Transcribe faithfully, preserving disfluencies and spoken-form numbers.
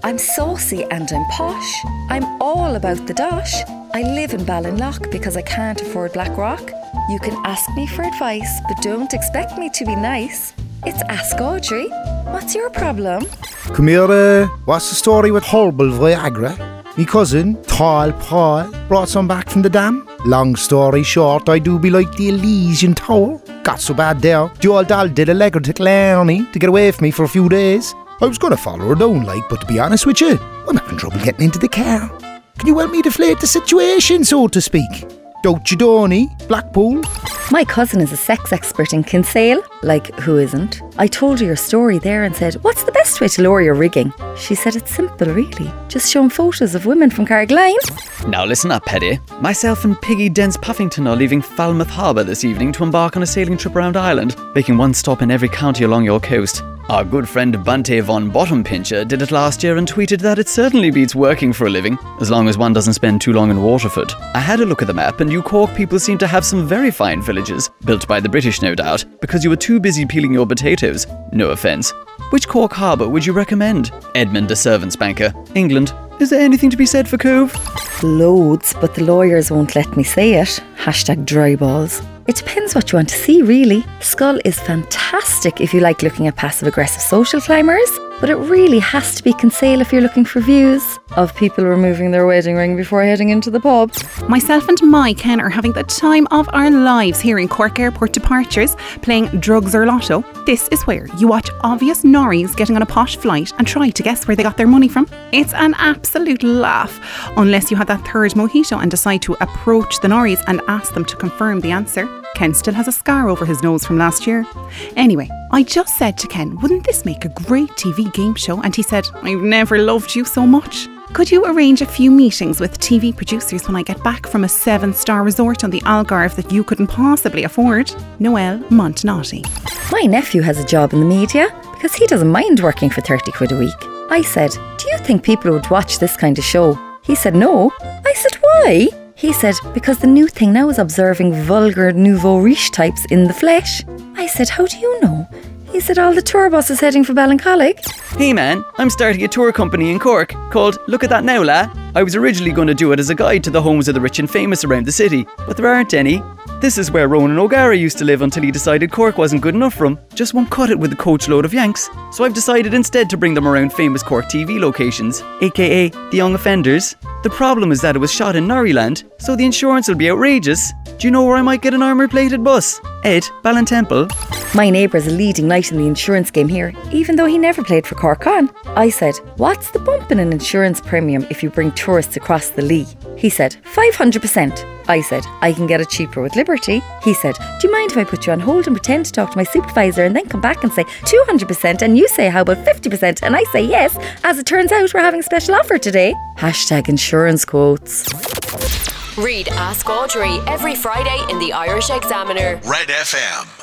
I'm saucy and I'm posh. I'm all about the dosh. I live in Ballinlough because I can't afford Blackrock. You can ask me for advice, but don't expect me to be nice. It's Ask Audrey. What's your problem? Come here, uh, what's the story with horrible Viagra? Me cousin, Tall Paul, brought some back from the dam. Long story short, I do be like the Elysian Tower. Got so bad there, the old doll did a legger to Clarny to get away from me for a few days. I was going to follow her down, like, but to be honest with you, I'm having trouble getting into the car. Can you help me deflate the situation, so to speak? Don't you, Donny? Blackpool? My cousin is a sex expert in Kinsale. Like, who isn't? I told her your story there and said, what's the best way to lower your rigging? She said it's simple, really. Just show 'em photos of women from Carrigaline. Now listen up, Paddy. Myself and Piggy Dents Puffington are leaving Falmouth Harbour this evening to embark on a sailing trip around Ireland, making one stop in every county along your coast. Our good friend Bante von Bottompincher did it last year and tweeted that it certainly beats working for a living, as long as one doesn't spend too long in Waterford. I had a look at the map and you Cork people seem to have some very fine villages, built by the British no doubt, because you were too busy peeling your potatoes. No offence. Which Cork harbour would you recommend? Edmund, a servants banker. England. Is there anything to be said for Cove? Loads, but the lawyers won't let me say it. Hashtag dry balls. It depends what you want to see, really. Schull is fantastic if you like looking at passive-aggressive social climbers, but it really has to be Kinsale if you're looking for views of people removing their wedding ring before heading into the pub. Myself and my Ken are having the time of our lives here in Cork Airport Departures, playing Drugs or Lotto. This is where you watch obvious Norries getting on a posh flight and try to guess where they got their money from. It's an absolute laugh, unless you have that third mojito and decide to approach the Norries and ask them to confirm the answer. Ken still has a scar over his nose from last year. Anyway, I just said to Ken, wouldn't this make a great T V game show? And he said, I've never loved you so much. Could you arrange a few meetings with T V producers when I get back from a seven-star resort on the Algarve that you couldn't possibly afford? Noel Montenotte. My nephew has a job in the media because he doesn't mind working for thirty quid a week. I said, do you think people would watch this kind of show? He said, no. I said, why? He said, because the new thing now is observing vulgar nouveau riche types in the flesh. I said, how do you know? He said, all the tour buses heading for Ballincollig. Hey man, I'm starting a tour company in Cork called Look at That Now, La. I was originally going to do it as a guide to the homes of the rich and famous around the city, but there aren't any. This is where Ronan O'Gara used to live until he decided Cork wasn't good enough for him. Just won't cut it with a coach load of Yanks. So I've decided instead to bring them around famous Cork T V locations, aka The Young Offenders. The problem is that it was shot in Norryland, so the insurance will be outrageous. Do you know where I might get an armour-plated bus? Ed, Ballintemple. My neighbour's a leading knight in the insurance game here, even though he never played for Cork On. I said, what's the bump in an insurance premium if you bring tourists across the Lee? He said, five hundred percent. I said, I can get it cheaper with Liberty. He said, do you mind if I put you on hold and pretend to talk to my supervisor and then come back and say two hundred percent and you say how about fifty percent and I say yes. As it turns out, we're having a special offer today. Hashtag insurance quotes. Read Ask Audrey every Friday in the Irish Examiner. Red F M.